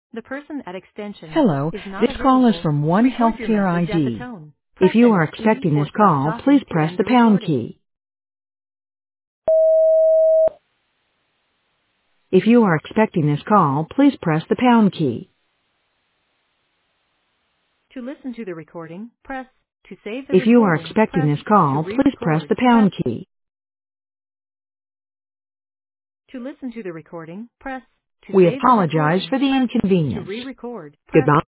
The person at extension Hello, is not this call is available. from One Record your Healthcare message at the ID. tone. If Press you are any key expecting this or press call, stop please to press end the the pound recording. key. If you are expecting this call, please press the pound key. To listen to the recording, press. To save the If you are recording, expecting press. this To call, please press re-record, the press. pound key. To listen to the recording, press. To We save the apologize recording, for the press. To inconvenience. re-record, press. Goodbye.